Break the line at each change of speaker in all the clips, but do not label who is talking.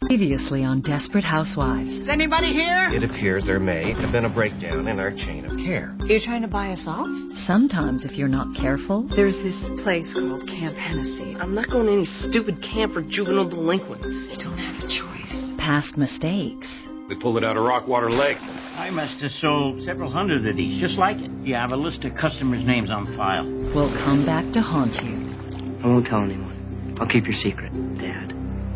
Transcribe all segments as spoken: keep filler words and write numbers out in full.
Previously on Desperate Housewives.
Is anybody here?
It appears there may have been a breakdown in our chain of care.
You're trying to buy us off?
Sometimes, if you're not careful,
There's this place called Camp Hennessy. I'm not going to any stupid camp for juvenile delinquents. You don't have a choice.
past mistakes.
We pulled it out of Rockwater Lake.
I must have sold several hundred of these, just like it. You have a list of customers' names on file.
Will come back to haunt you.
I won't tell anyone. I'll keep your secret, Dad.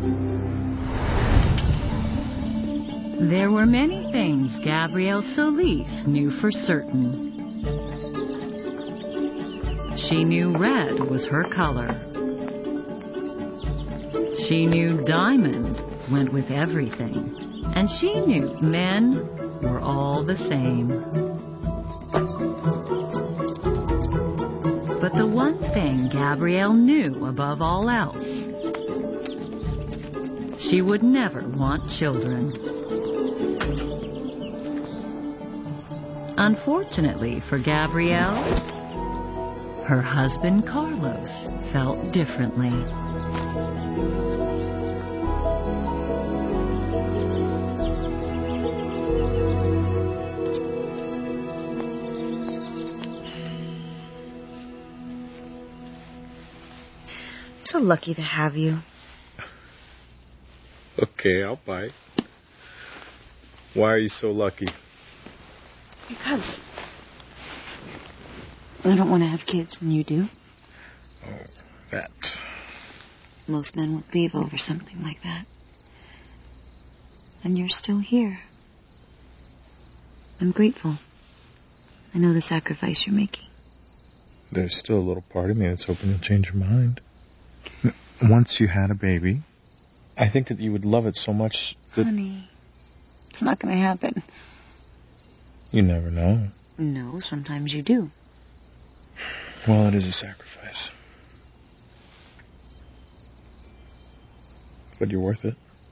There were many things Gabrielle Solis knew for certain. She knew red was her color. She knew diamond went with everything. And she knew men were all the same. But the one thing Gabrielle knew above all else, she would never want children. Unfortunately for Gabrielle, her husband Carlos felt differently.
I'm so lucky to have you.
Okay, I'll bite. Why are you so lucky?
Because I don't want to have kids, and you do.
Oh, that.
Most men would leave over something like that. And you're still here. I'm grateful. I know the sacrifice you're making.
There's still a little part of me that's hoping you'll change your mind. Once you had a baby, I think that you would love it so much that...
Honey, it's not going to happen.
You never know.
No, sometimes you do.
Well, it is a sacrifice. But you're worth it.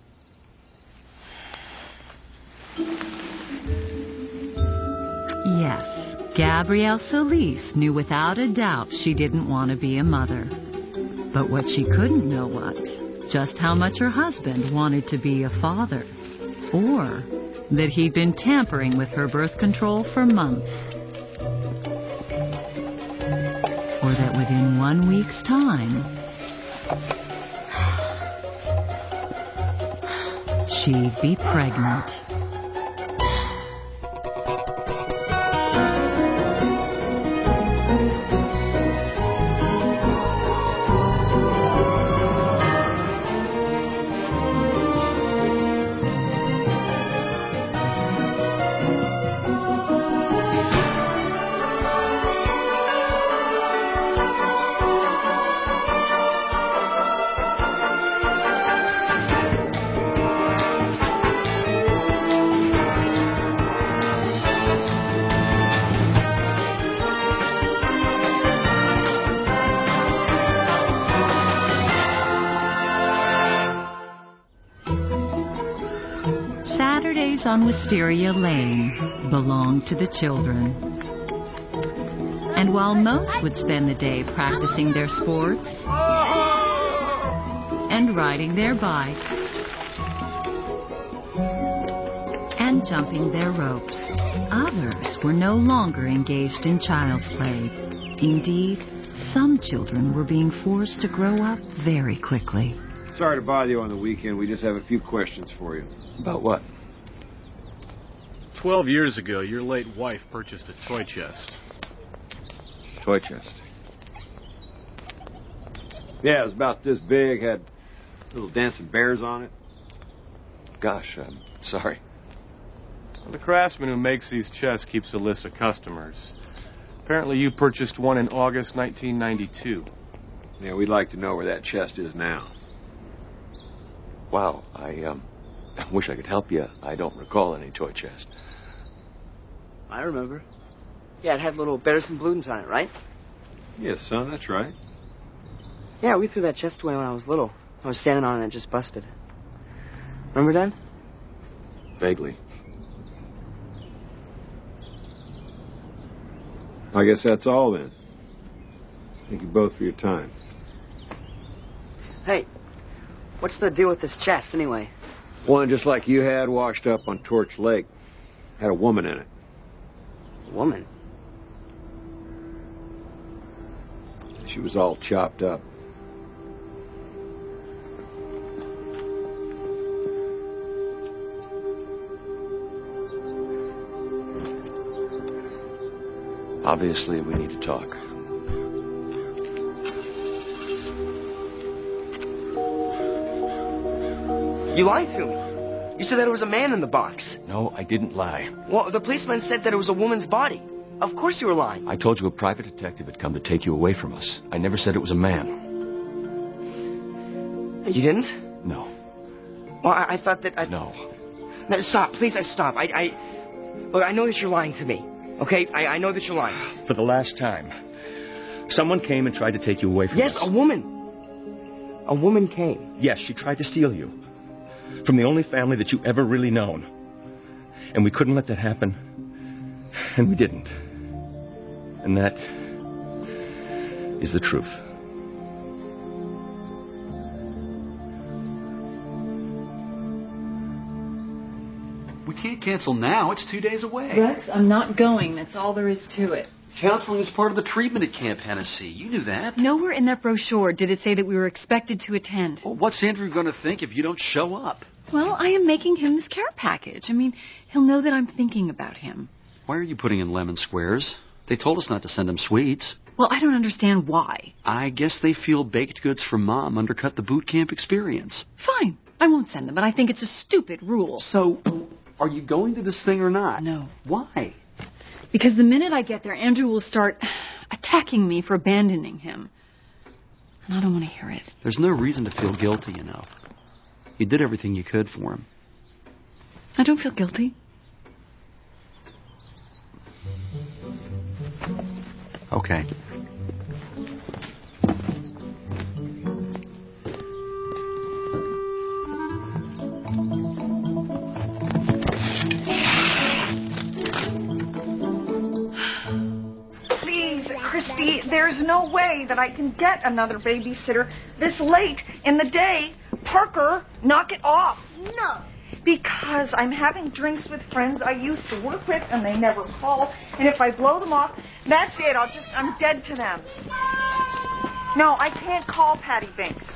Yes, Gabrielle Solis knew without a doubt she didn't want to be a mother. But what she couldn't know was just how much her husband wanted to be a father. Or that he'd been tampering with her birth control for months. Or that within one week's time, she'd be pregnant. Saturdays on Wisteria Lane belonged to the children. And while most would spend the day practicing their sports and riding their bikes and jumping their ropes, others were no longer engaged in child's play. Indeed, some children were being forced to grow up very quickly.
Sorry to bother you on the weekend. We just have a few questions for you.
About what?
Twelve years ago, your late wife purchased a toy chest.
Toy chest. Yeah, it was about this big, had little dancing bears on it.
Gosh, I'm sorry.
Well, the craftsman who makes these chests keeps a list of customers. Apparently you purchased one in August nineteen ninety-two.
Yeah, we'd like to know where that chest is now.
Wow, I, um, I wish I could help you. I don't recall any toy chest.
I remember. Yeah, it had little bears and balloons on it, right?
Yes, son, that's right.
Yeah, we threw that chest away when I was little. I was standing on it and it just busted. Remember, Dad?
Vaguely.
I guess that's all then. Thank you both for your time.
Hey, what's the deal with this chest, anyway?
One just like you had washed up on Torch Lake. Had a woman in it.
Woman?
She was all chopped up.
Obviously, we need to talk.
You lied to me. You said that it was a man in the box.
No, I didn't lie.
Well, the policeman said that it was a woman's body. Of course you were lying.
I told you a private detective had come to take you away from us. I never said it was a man.
You didn't?
No.
Well, I, I thought that I...
No.
No, stop. Please, I stop. I, I... Look, I know that you're lying to me. Okay? I, I know that you're lying.
For the last time. Someone came and tried to take you away from
yes,
us.
Yes, a woman. A woman came.
Yes, she tried to steal you. From the only family that you ever really known. And we couldn't let that happen. And we didn't. And that is the truth.
We can't cancel now. It's two days away.
Rex, I'm not going. That's all there is to it.
Counseling is part of the treatment at Camp Hennessy. You knew that.
Nowhere in that brochure did it say that we were expected to attend.
Well, what's Andrew going to think if you don't show up?
Well, I am making him this care package. I mean, he'll know that I'm thinking about him.
Why are you putting in lemon squares? They told us not to send him sweets.
Well, I don't understand why.
I guess they feel baked goods from Mom undercut the boot camp experience.
Fine. I won't send them, but I think it's a stupid rule.
So, are you going to this thing or not?
No.
Why?
Because the minute I get there, Andrew will start attacking me for abandoning him. And I don't want to hear it.
There's no reason to feel guilty, you know. You did everything you could for him.
I don't feel guilty.
Okay.
Please, Christy, there's no way that I can get another babysitter this late in the day. Parker, knock it off.
No.
Because I'm having drinks with friends I used to work with and they never call. And if I blow them off, that's it. I'll just, I'm dead to them. No, I can't call Patty Binks.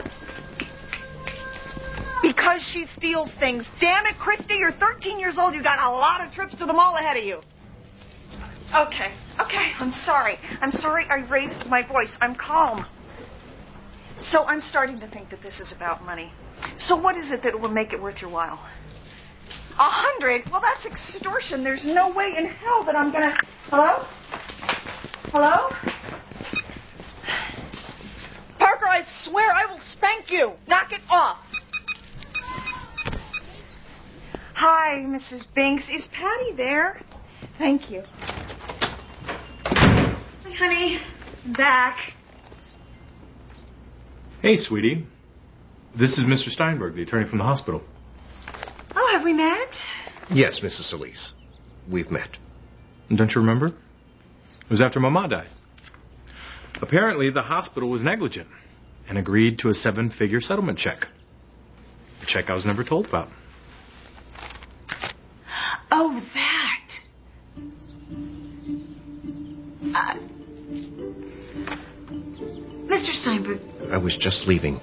Because she steals things. Damn it, Christy, you're thirteen years old. You got a lot of trips to the mall ahead of you. Okay, okay, I'm sorry. I'm sorry I raised my voice. I'm calm. So I'm starting to think that this is about money. So what is it that will make it worth your while? A hundred? Well, that's extortion. There's no way in hell that I'm gonna... Hello? Hello? Parker, I swear I will spank you. Knock it off. Hi, Missus Binks. Is Patty there? Thank you. Hi, honey. I'm back.
Hey, sweetie. This is Mister Steinberg, the attorney from the hospital.
Oh, have we met?
Yes, Missus Solis. We've met.
And don't you remember? It was after Mama died. Apparently, the hospital was negligent and agreed to a seven-figure settlement check. A check I was never told about.
Oh, that. Uh, Mister Steinberg.
I was just leaving.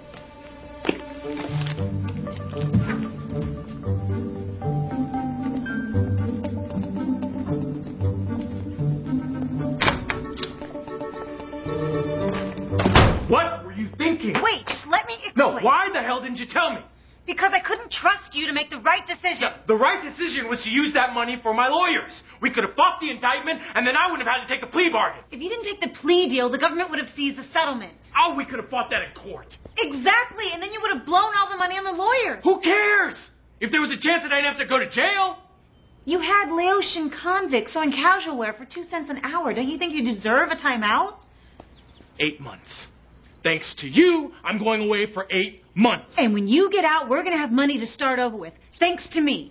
What were you thinking?
Wait, just let me explain.
No, why the hell didn't you tell me?
Because I couldn't trust you to make the right decision.
The, the right decision was to use that money for my lawyers. We could have fought the indictment, and then I wouldn't have had to take a plea bargain.
If you didn't take the plea deal, the government would have seized the settlement.
Oh, we could have fought that in court.
Exactly, and then you would have blown all the money on the lawyers.
Who cares? If there was a chance that I'd have to go to jail.
You had Laotian convicts sewing casual wear for two cents an hour. Don't you think you deserve a timeout?
Eight months. Thanks to you, I'm going away for eight months.
And when you get out, we're going to have money to start over with. Thanks to me.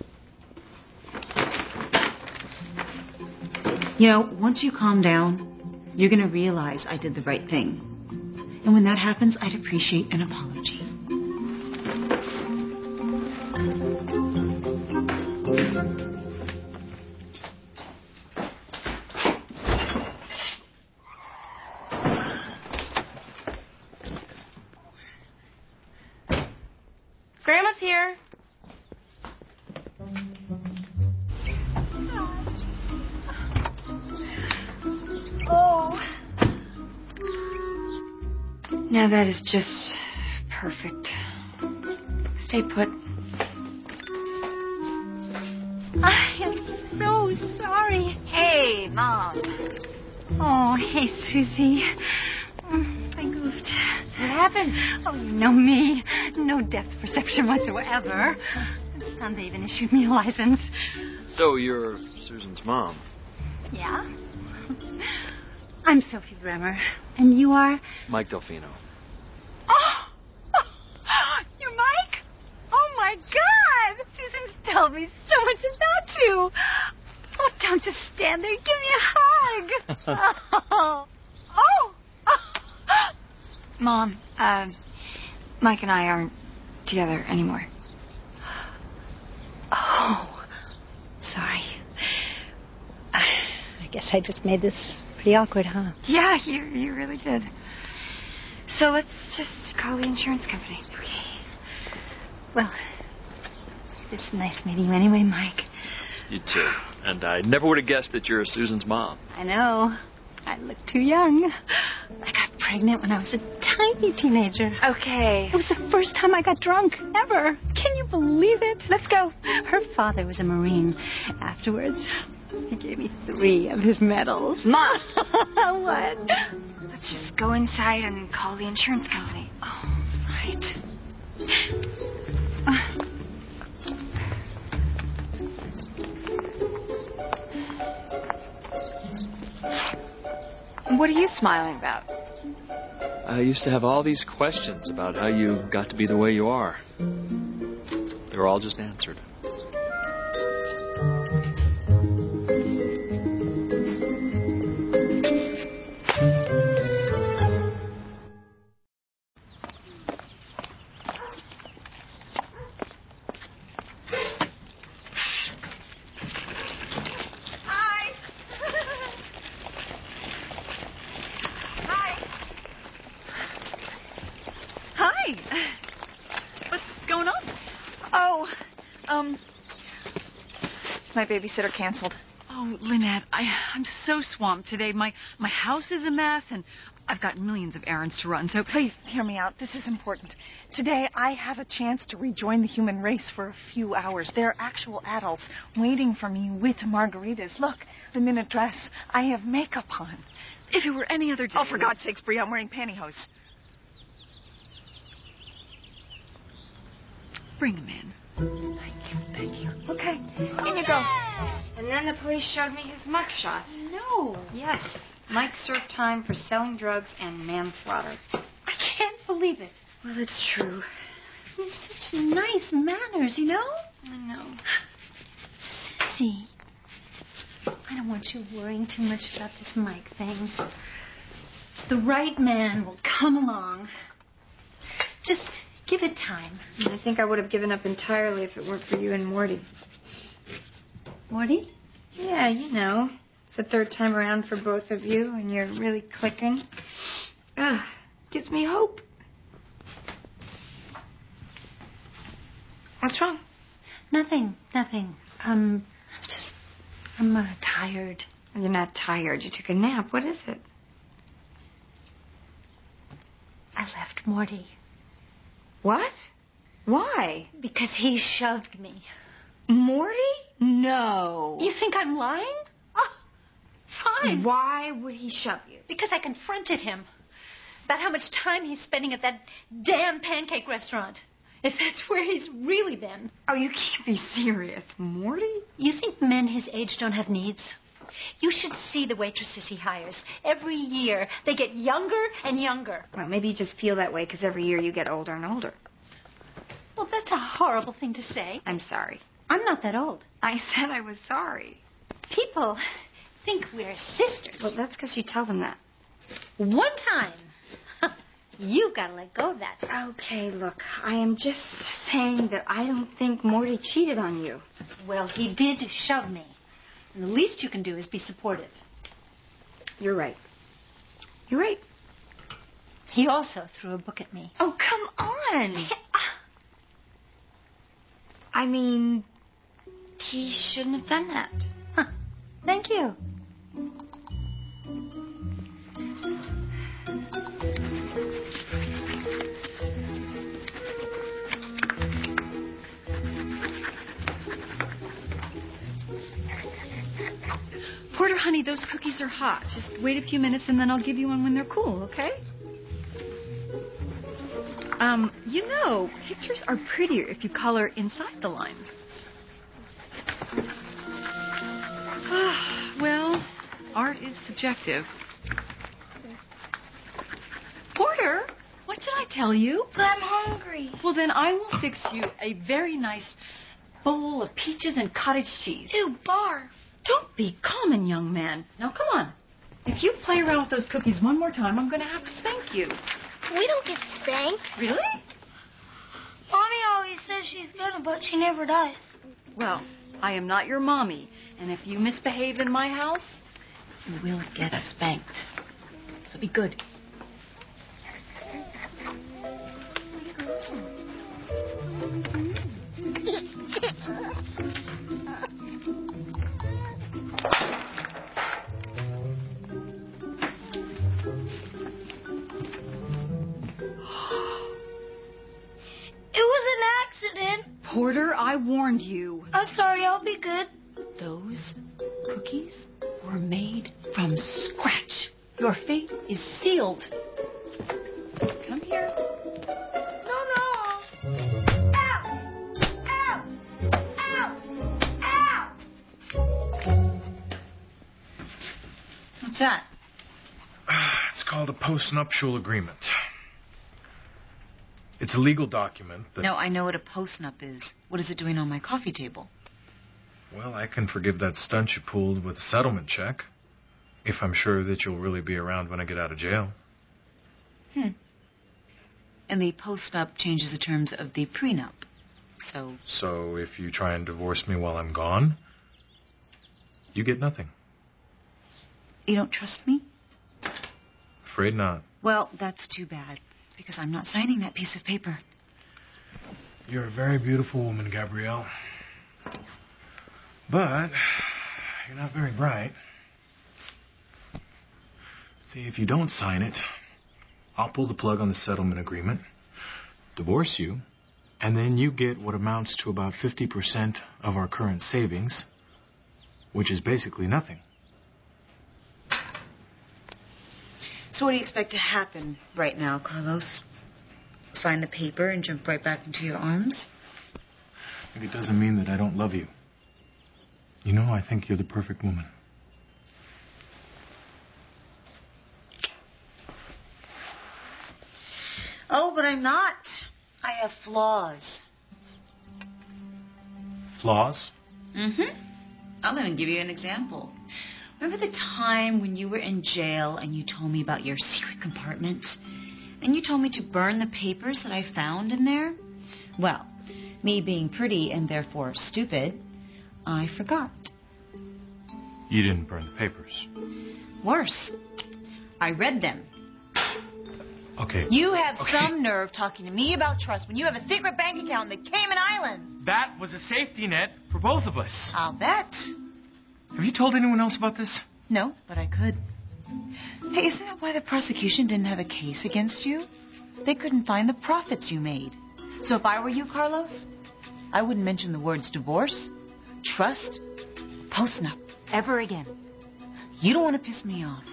You know, once you calm down, you're going to realize I did the right thing. And when that happens, I'd appreciate an apology.
Grandma's here.
Oh. Now that is just perfect. Stay put.
I am so sorry.
Hey, Mom.
Oh, hey, Susie. I goofed.
What happened?
Oh, you know me. No depth perception whatsoever. Sunday even issued me a license.
So you're Susan's mom?
Yeah? I'm Sophie Bremer. And you are?
Mike Delfino.
Oh! You're Mike? Oh, my God! Susan's told me so much about you. Oh, don't just stand there. Give me a hug. oh. Oh.
Mom, uh, Mike and I aren't together anymore.
Oh. Sorry. I guess I just made this pretty awkward, huh?
Yeah, you you really did. So let's just call the insurance company.
Okay. Well, it's nice meeting you anyway, Mike.
You too. And I never would have guessed that you're Susan's mom.
I know. I look too young. I got pregnant when I was a tiny teenager.
Okay.
It was the first time I got drunk, ever. Can you believe it?
Let's go.
Her father was a Marine. Afterwards, he gave me three of his medals.
Mom!
What?
Let's just go inside and call the insurance company.
Oh, right.
What are you smiling about?
I used to have all these questions about how you got to be the way you are. They were all just answered.
My babysitter canceled.
Oh, Lynette, I, I'm so swamped today. My my house is a mess, and I've got millions of errands to run, so...
Please, hear me out. This is important. Today, I have a chance to rejoin the human race for a few hours. They're actual adults waiting for me with margaritas. Look, I'm in a dress. I have makeup on.
If it were any other day...
Oh, for God's sakes, Brie, I'm wearing pantyhose.
Bring them in.
Thank you, thank you. Okay, in you go.
And then the police showed me his mugshot.
No.
Yes. Mike served time for selling drugs and manslaughter.
I can't believe it.
Well, it's true.
He has such nice manners, you know?
I know.
Susie, I don't want you worrying too much about this Mike thing. The right man will come along. Just give it time.
I think I would have given up entirely if it weren't for you and Morty.
Morty?
Yeah, you know. It's the third time around for both of you, and you're really clicking. Ugh, gives me hope. What's wrong?
Nothing, nothing. Um, I'm just, I'm uh, tired.
You're not tired. You took a nap. What is it?
I left Morty.
What? Why?
Because he shoved me.
Morty? No.
You think I'm lying? Oh, fine.
Why would he shove you?
Because I confronted him about how much time he's spending at that damn pancake restaurant. If that's where he's really been.
Oh, you can't be serious. Morty?
You think men his age don't have needs? You should see the waitresses he hires. Every year, they get younger and younger.
Well, maybe you just feel that way because every year you get older and older.
Well, that's a horrible thing to say.
I'm sorry.
I'm not that old.
I said I was sorry.
People think we're sisters.
Well, that's because you tell them that.
One time. You've got to let go of that.
Okay, look, I am just saying that I don't think Morty cheated on you.
Well, he did shove me. And the least you can do is be supportive.
You're right. You're right.
He also threw a book at me.
Oh, come on. I mean, he shouldn't have done that.
Huh. Thank you.
Porter, honey, those cookies are hot. Just wait a few minutes and then I'll give you one when they're cool, okay? Um, you know, pictures are prettier if you color inside the lines. Well, art is subjective. Porter, what did I tell you?
But I'm hungry.
Well, then I will fix you a very nice bowl of peaches and cottage cheese.
Ew, barf.
Don't be common, young man. Now, come on. If you play around with those cookies one more time, I'm going to have to spank you.
We don't get spanked.
Really?
Mommy always says she's gonna, but she never does.
Well, I am not your mommy, and if you misbehave in my house, you will get spanked. So be good. Porter, I warned you.
I'm sorry, I'll be good.
Those cookies were made from scratch. Your fate is sealed. Come here.
No, no. Ow! Ow! Ow! Ow!
What's that?
It's called a post-nuptial agreement. It's a legal document that...
No, I know what a post-nup is. What is it doing on my coffee table?
Well, I can forgive that stunt you pulled with a settlement check, if I'm sure that you'll really be around when I get out of jail.
Hmm. And the post-nup changes the terms of the prenup. So...
So if you try and divorce me while I'm gone, you get nothing.
You don't trust me?
Afraid not.
Well, that's too bad. Because I'm not signing that piece of paper.
You're a very beautiful woman, Gabrielle. But you're not very bright. See, if you don't sign it, I'll pull the plug on the settlement agreement, divorce you, and then you get what amounts to about fifty percent of our current savings, which is basically nothing.
So what do you expect to happen right now, Carlos? Sign the paper and jump right back into your arms?
It doesn't mean that I don't love you. You know, I think you're the perfect woman.
Oh, but I'm not. I have flaws.
Flaws?
Mm-hmm. I'll even give you an example. Remember the time when you were in jail and you told me about your secret compartment? And you told me to burn the papers that I found in there? Well, me being pretty and therefore stupid, I forgot.
You didn't burn the papers.
Worse. I read them.
Okay.
You have
okay.
some nerve talking to me about trust when you have a secret bank account in the Cayman Islands.
That was a safety net for both of us.
I'll bet.
Have you told anyone else about this?
No, but I could. Hey, isn't that why the prosecution didn't have a case against you? They couldn't find the profits you made. So if I were you, Carlos, I wouldn't mention the words divorce, trust, post-nup ever again. You don't want to piss me off.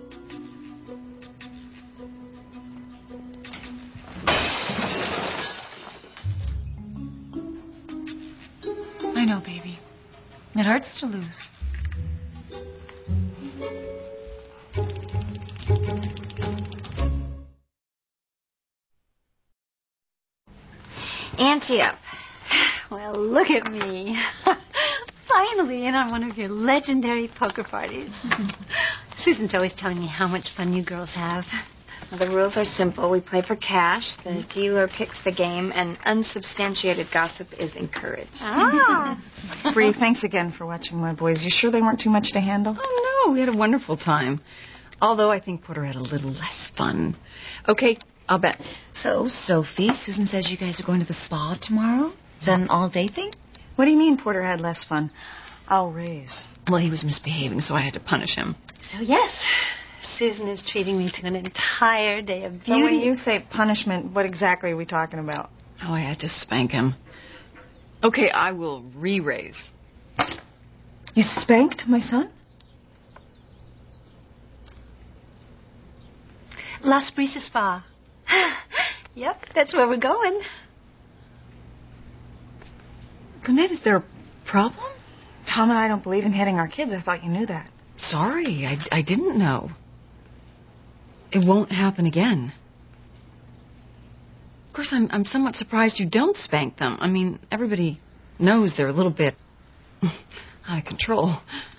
I know, baby. It hurts to lose.
Ante up.
Well, look at me. Finally in on one of your legendary poker parties. Susan's always telling me how much fun you girls have.
The rules are simple. We play for cash. The dealer picks the game, and unsubstantiated gossip is encouraged.
Ah. Bree, thanks again for watching my boys. You sure they weren't too much to handle?
Oh, no, we had a wonderful time. Although I think Porter had a little less fun. Okay, I'll bet.
So, Sophie, Susan says you guys are going to the spa tomorrow? Is that an all-day thing?
What do you mean Porter had less fun? I'll raise.
Well, he was misbehaving, so I had to punish him.
So, yes, Susan is treating me to an entire day of beauty.
So when you say punishment, what exactly are we talking about?
Oh, I had to spank him. Okay, I will re-raise.
You spanked my son?
Las Brisas Spa. Yep, that's where we're going.
Lynette, is there a problem?
Tom and I don't believe in hitting our kids. I thought you knew that.
Sorry, I, I didn't know. It won't happen again. Of course, I'm, I'm somewhat surprised you don't spank them. I mean, everybody knows they're a little bit out of control.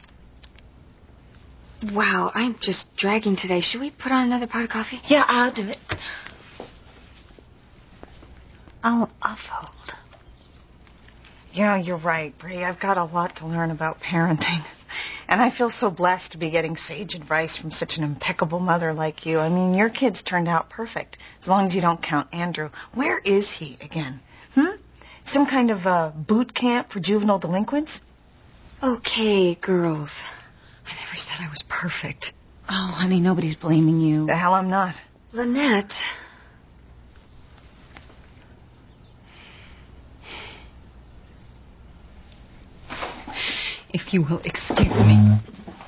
Wow, I'm just dragging today. Should we put on another pot of coffee?
Yeah, I'll do it. I'll, I'll fold.
Yeah, you're right, Bree. I've got a lot to learn about parenting. And I feel so blessed to be getting sage advice from such an impeccable mother like you. I mean, your kids turned out perfect, as long as you don't count Andrew. Where is he again? Hmm? Some kind of uh, boot camp for juvenile delinquents?
Okay, girls.
I never said I was perfect.
Oh, honey, nobody's blaming you.
The hell I'm not.
Lynette.
If you will excuse me.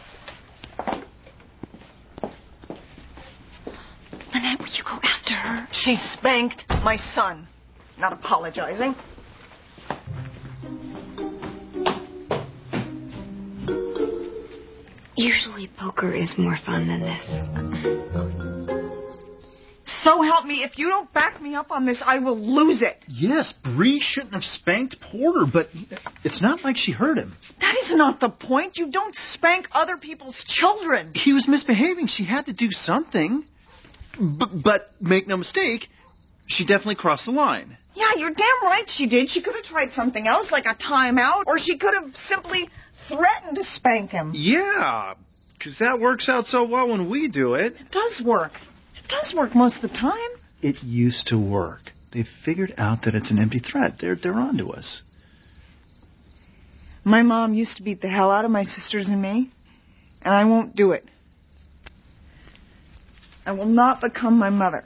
Lynette, will you go after her?
She spanked my son. Not apologizing.
Usually poker is more fun than this.
So help me, if you don't back me up on this, I will lose it.
Yes, Bree shouldn't have spanked Porter, but it's not like she hurt him.
That is not the point. You don't spank other people's children.
He was misbehaving. She had to do something. B- but make no mistake, she definitely crossed the line.
Yeah, you're damn right she did. She could have tried something else, like a timeout, or she could have simply threatened to spank him.
Yeah, because that works out so well when we do it.
It does work. It does work most of the time.
It used to work. They've figured out that it's an empty threat. They're, they're on to us.
My mom used to beat the hell out of my sisters and me, and I won't do it. I will not become my mother.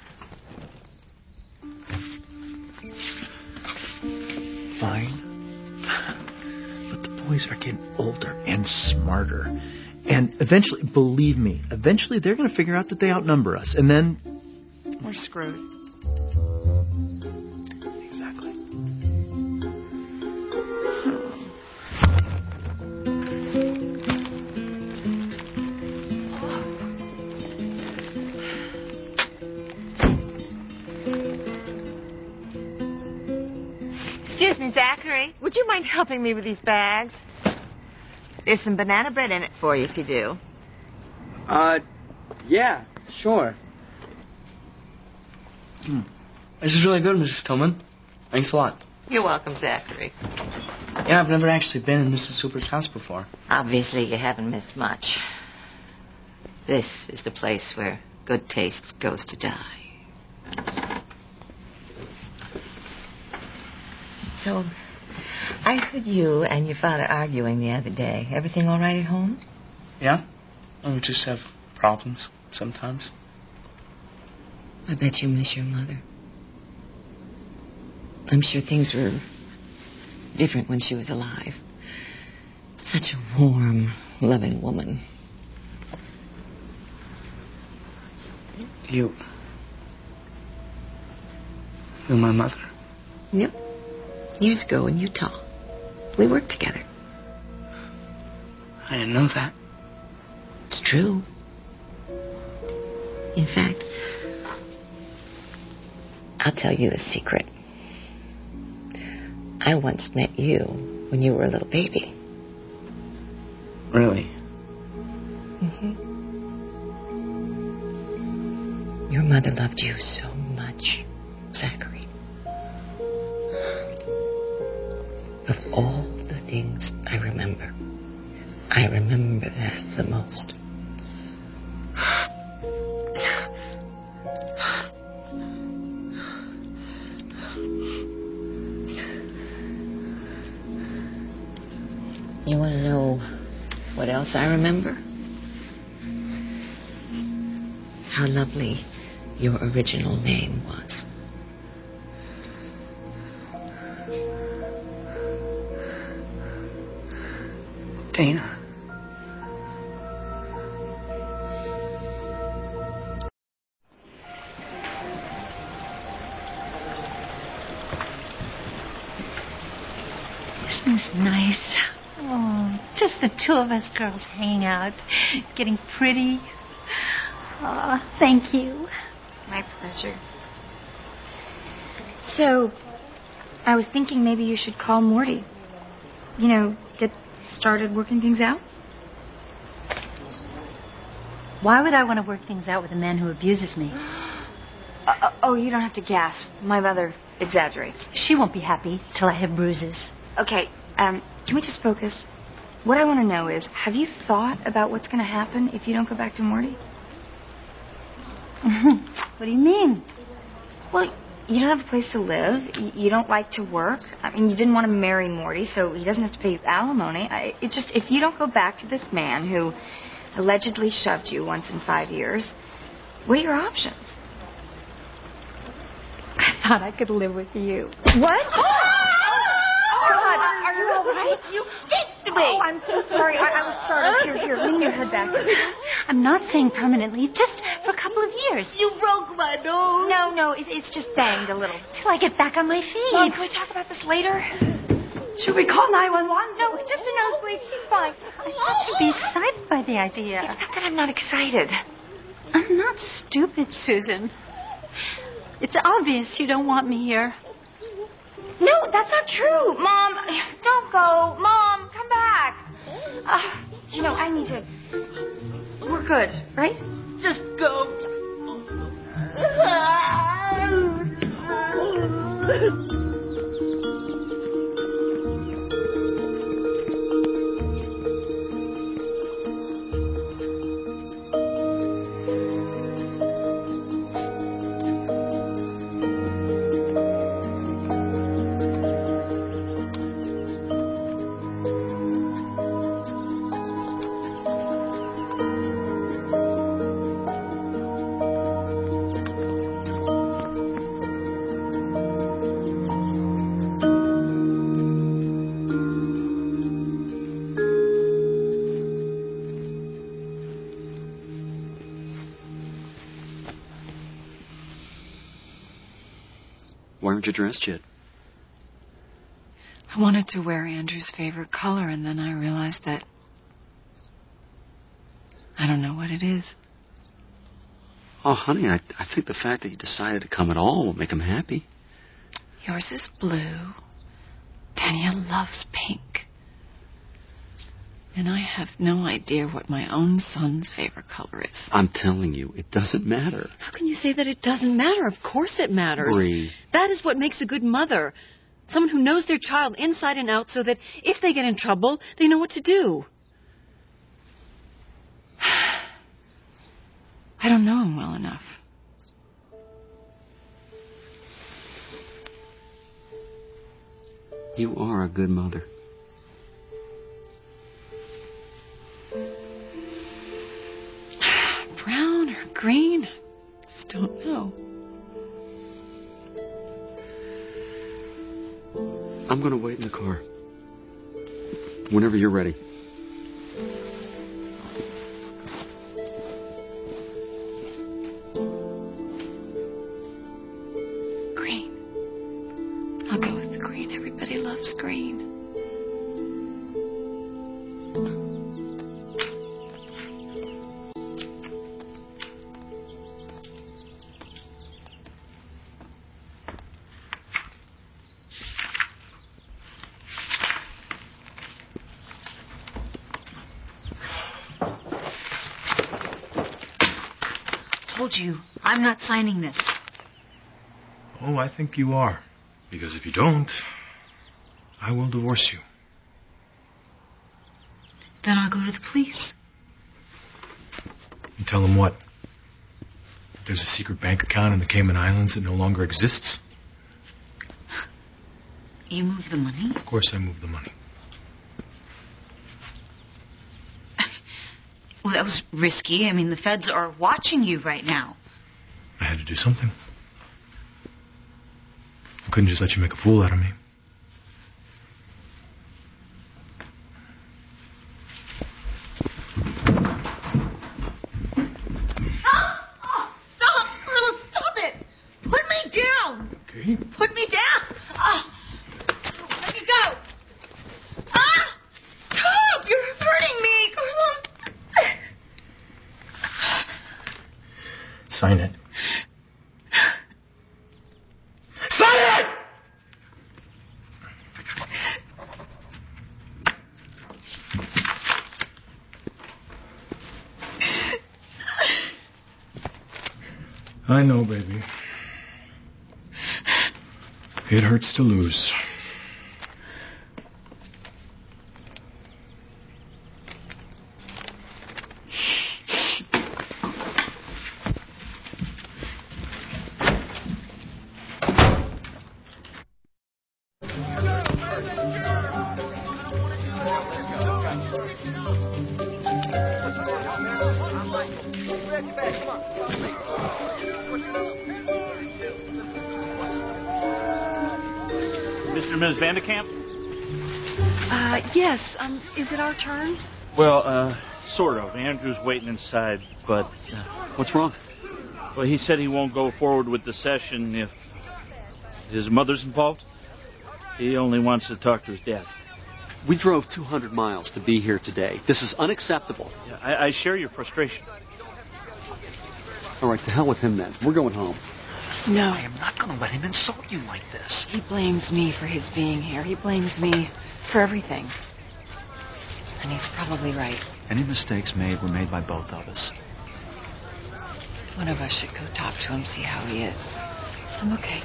Fine. But the boys are getting older and smarter. And eventually, believe me, eventually they're going to figure out that they outnumber us. And then...
we're screwed.
Exactly.
Excuse me, Zachary. Would you mind helping me with these bags? There's some banana bread in it for you if you do.
Uh, yeah, sure.
Hmm. This is really good, Missus Tillman. Thanks a lot.
You're welcome, Zachary.
Yeah, I've never actually been in Missus Hooper's house before.
Obviously, you haven't missed much. This is the place where good taste goes to die. So, I heard you and your father arguing the other day. Everything all right at home?
Yeah? Oh, we just have problems sometimes.
I bet you miss your mother. I'm sure things were different when she was alive. Such a warm, loving woman.
You... You're my mother?
Yep. Years ago in Utah. We worked together.
I didn't know that.
It's true. In fact, I'll tell you a secret. I once met you when you were a little baby.
Really?
Mm-hmm. you so much, Zachary. Of all the things I remember, I remember that the most. You want to know what else I remember? How lovely your original name was.
Dana.
Isn't this nice? Oh, just the two of us girls hanging out, getting pretty. Oh, thank you.
My pleasure. So, I was thinking maybe you should call Morty. You know, get started working things out.
Why would I want to work things out with a man who abuses me?
Uh, oh, you don't have to gasp. My mother exaggerates.
She won't be happy till I have bruises.
Okay, um, can we just focus? What I want to know is, have you thought about what's going to happen if you don't go back to Morty?
What do you mean?
Well, you don't have a place to live. You don't like to work. I mean, you didn't want to marry Morty, so he doesn't have to pay you alimony. I, it just, if you don't go back to this man who allegedly shoved you once in five years, what are your options?
I thought I could live with you.
What? Oh, God, are you all right? You hit me. Oh, I'm so sorry. I, I was startled. Here, here, lean your head back.
I'm not saying permanently, just for a couple of years.
You broke my nose. No, no, it, it's just banged a little.
Till I get back on my feet.
Mom, can we talk about this later?
Should we call nine one one? No, just a nosebleed. She's fine. I thought you'd be excited by the idea.
It's not that I'm not excited.
I'm not stupid, Susan. It's obvious you don't want me here.
No, that's not true. Mom, don't go. Mom, come back. Uh, you know, I need to... We're good, right? Just go.
Why aren't you dressed yet?
I wanted to wear Andrew's favorite color, and then I realized that I don't know what it is.
Oh, honey, I, I think the fact that you decided to come at all will make him happy.
Yours is blue. Tanya loves pink. And I have no idea what my own son's favorite color is.
I'm telling you, it doesn't matter.
How can you say that it doesn't matter? Of course it matters.
Bree.
That is what makes a good mother. Someone who knows their child inside and out so that if they get in trouble, they know what to do. I don't know him well enough.
You are a good mother.
Brown or green? I just don't know.
I'm going to wait in the car. Whenever you're ready.
Green. I'll go with the green. Everybody loves green.
Told you, I'm not signing this.
Oh, I think you are. Because if you don't, I will divorce you.
Then I'll go to the police.
And tell them what? There's a secret bank account in the Cayman Islands that no longer exists?
You move the money?
Of course I move the money.
Well, that was risky. I mean, the feds are watching you right now.
I had to do something. I couldn't just let you make a fool out of me.
Okay. Put me down. Oh, let me go. Ah, stop! You're hurting me, Carlos.
Sign it. Sign it! I know, baby. It hurts to lose.
Mister and Missus Vanderkamp?
Uh, yes. Um, is it our turn?
Well, uh, sort of. Andrew's waiting inside, but... Uh,
What's wrong?
Well, he said he won't go forward with the session if his mother's involved. He only wants to talk to his dad.
We drove two hundred miles to be here today. This is unacceptable.
Yeah, I, I share your frustration.
All right, to hell with him then. We're going home.
No.
I am not going to let him insult you like this.
He blames me for his being here. He blames me for everything. And he's probably right.
Any mistakes made were made by both of us.
One of us should go talk to him, see how he is. I'm okay.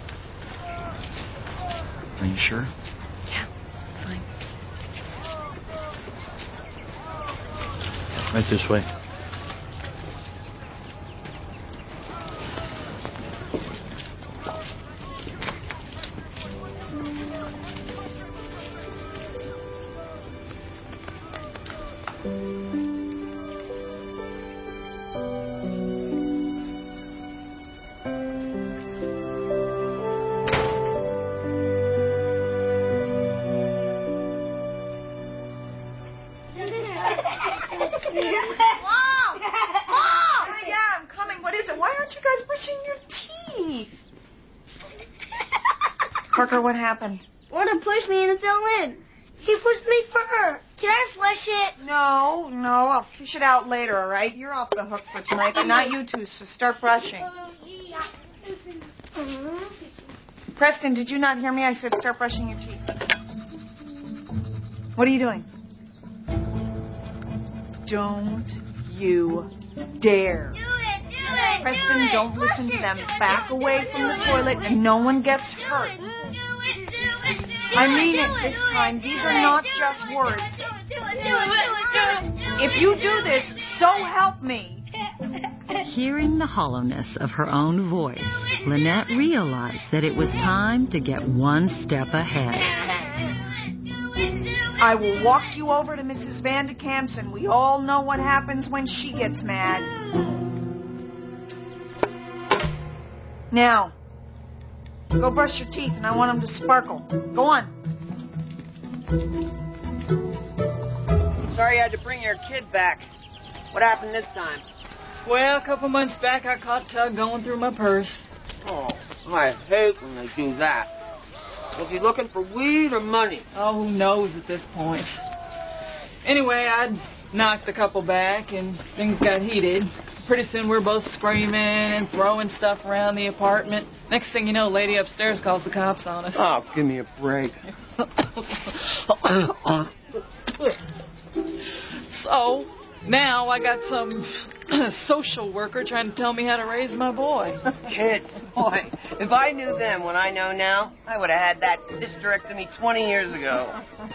Are you sure?
Yeah, fine.
Right this way.
Mom! Mom! Yeah, I'm coming. What is it? Why aren't you guys brushing your teeth? Parker, what happened?
Warden pushed me and it fell in. He pushed me first. Can I flush it?
No, no. I'll fish it out later, all right? You're off the hook for tonight, but not you two, so start brushing. Preston, did you not hear me? I said start brushing your teeth. What are you doing? Don't you dare.
Do it, do it,
Preston,
do it.
don't
Push
listen to
it,
them.
do it,
Back
do it,
away
do
from the
it,
toilet
do it,
and no one gets
do
hurt.
it, do it, do it, do it,
I
do
mean
it,
it
do
this
do
time.
it,
These
do
are
it,
not
do
just
it,
words.
do it, do it, do it, do it, do it.
If you do this, so help me.
Hearing the hollowness of her own voice, Lynette realized that it was time to get one step ahead.
I will walk you over to Missus Vanderkamp's, and we all know what happens when she gets mad. Now, go brush your teeth, and I want them to sparkle. Go on.
Sorry you had to bring your kid back. What happened this time? Well, a couple months back, I caught Tug going through my purse. Oh, I hate when they do that. Was he looking for weed or money? Oh, who knows at this point. Anyway, I knocked the couple back, and things got heated. Pretty soon, we're both screaming and throwing stuff around the apartment. Next thing you know, lady upstairs calls the cops on us. Oh, give me a break. So, now I got some social worker trying to tell me how to raise my boy. Kids, boy, If I knew then what I know now, I would have had that hysterectomy twenty years ago.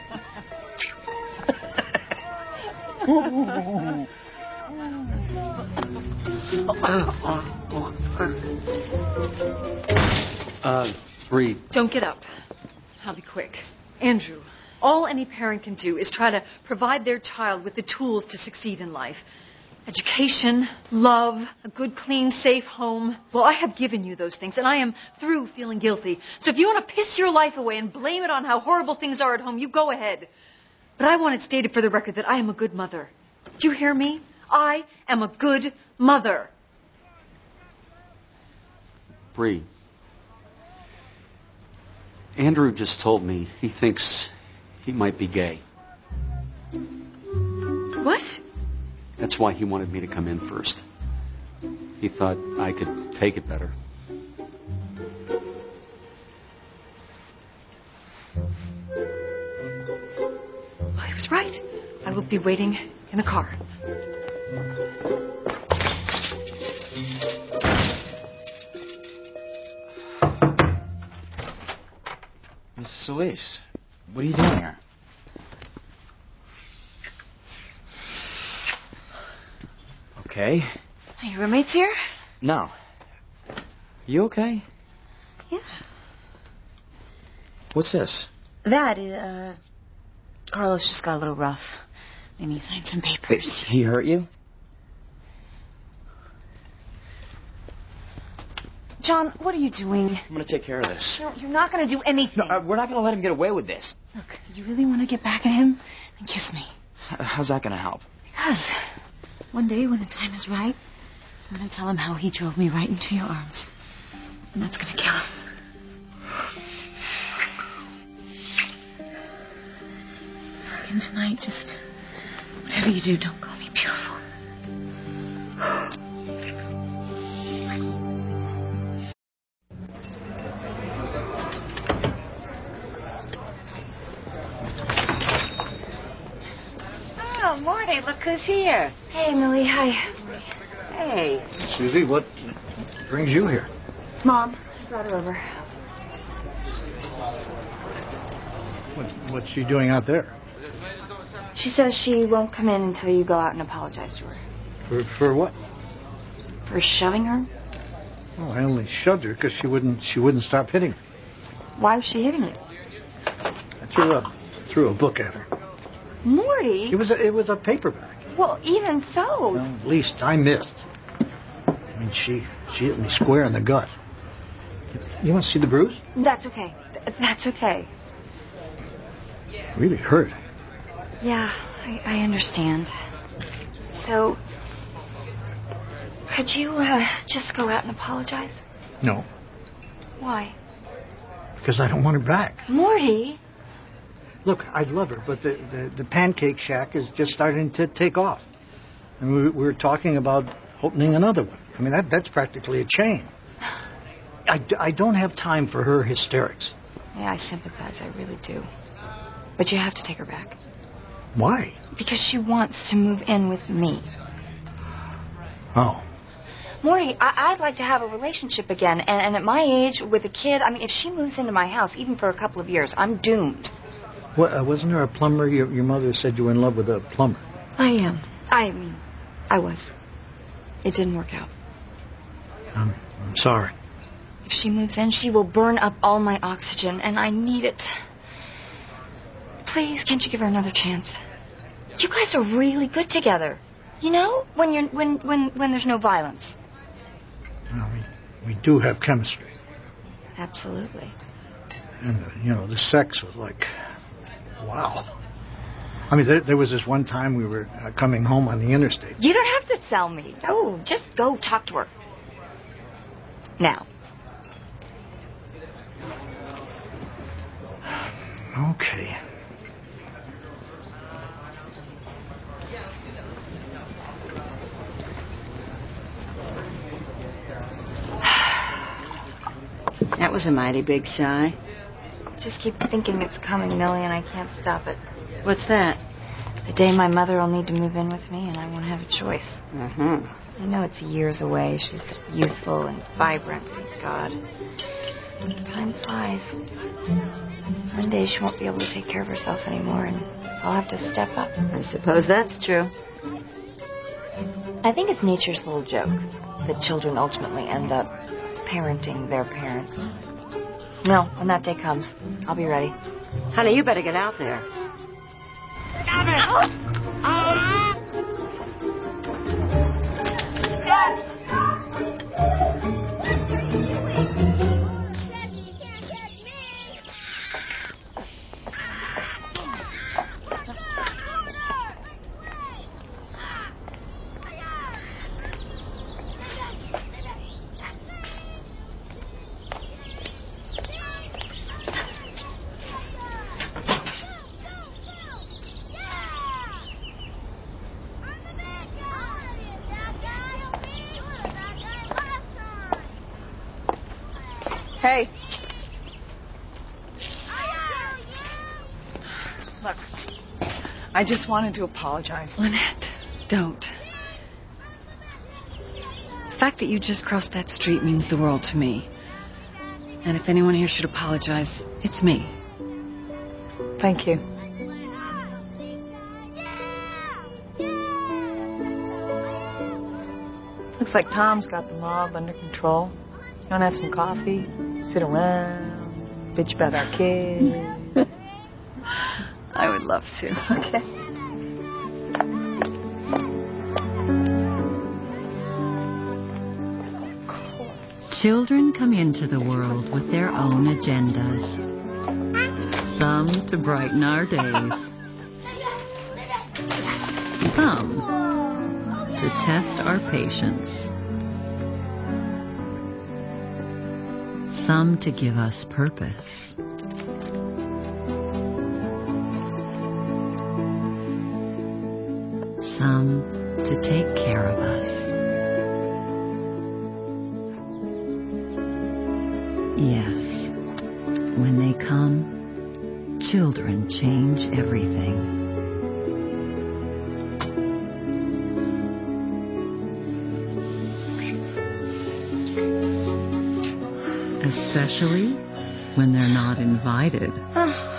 uh, Bree.
Don't get up. I'll be quick. Andrew, all any parent can do is try to provide their child with the tools to succeed in life. Education, love, a good, clean, safe home. Well, I have given you those things, and I am through feeling guilty. So if you want to piss your life away and blame it on how horrible things are at home, you go ahead. But I want it stated for the record that I am a good mother. Do you hear me? I am a good mother.
Bree. Andrew just told me he thinks he might be gay.
What?
That's why he wanted me to come in first. He thought I could take it better.
Well, he was right. I will be waiting in the car.
Missus Solis, what are you doing here? Okay.
Are your roommates here?
No. You okay?
Yeah.
What's this?
That is, uh, Carlos just got a little rough. Made me sign some papers.
He hurt you?
John, what are you doing?
I'm going to take care of this.
You're, you're not going to do anything.
No, uh, we're not going to let him get away with this.
Look, you really want to get back at him? Then kiss me.
H- how's that going to help?
Because one day when the time is right, I'm going to tell him how he drove me right into your arms. And that's going to kill him. And tonight, just whatever you do, don't call me beautiful.
Oh, Morty, look who's here.
Hey, Millie. Hi.
Hey.
Susie, what brings you here?
Mom, I brought her over.
What, what's she doing out there?
She says she won't come in until you go out and apologize to her.
For for what?
For shoving her?
Oh, I only shoved her because she wouldn't she wouldn't stop hitting me.
Why was she hitting you?
I threw a threw a book at her.
Morty?
It was a, it was a paperback.
Well, even so.
Well, at least I missed. I mean, she she hit me square in the gut. You want to see the bruise?
That's okay. Th- that's okay.
It really hurt.
Yeah, I, I understand. So, could you uh, just go out and apologize?
No,
Why?
because I don't want her back.
Morty?
Look, I'd love her, but the, the, the Pancake Shack is just starting to take off. And we, we were talking about opening another one. I mean, that that's practically a chain. I, d- I don't have time for her hysterics.
Yeah, I sympathize. I really do. But you have to take her back.
Why?
Because she wants to move in with me.
Oh.
Morty, I- I'd like to have a relationship again. And-, and at my age, with a kid, I mean, if she moves into my house, even for a couple of years, I'm doomed.
What, uh, wasn't there a plumber? Your, your mother said you were in love with a plumber.
I am. I mean, I was. It didn't work out.
I'm, I'm sorry.
If she moves in, she will burn up all my oxygen, and I need it. Please, can't you give her another chance? You guys are really good together. You know, when you're when when when there's no violence.
Well, we, we do have chemistry.
Absolutely.
And, uh, you know, the sex was like, wow. I mean, there, there was this one time we were uh, coming home on the interstate.
You don't have to sell me. No, just go talk to her. Now.
Okay.
That was a mighty big sigh.
Just keep thinking it's coming, Millie, and I can't stop it.
What's that?
The day my mother will need to move in with me, and I won't have a choice.
Uh-huh.
I know it's years away. She's youthful and vibrant, thank God. Time flies. One day she won't be able to take care of herself anymore, and I'll have to step up.
I suppose that's true.
I think it's nature's little joke that children ultimately end up parenting their parents. Well, when that day comes, I'll be ready.
Honey, you better get out there.
Stop it! Ah!
Hey. Look, I just wanted to apologize.
Lynette, don't. The fact that you just crossed that street means the world to me. And if anyone here should apologize, it's me.
Thank you. Looks like Tom's got the mob under control. You want to have some coffee? Sit around, bitch about our kids.
I would love to.
Okay.
Children come into the world with their own agendas. Some to brighten our days. Some to test our patience. Some to give us purpose. Some to take care of us. Yes, when they come, children change everything. Especially when they're not invited.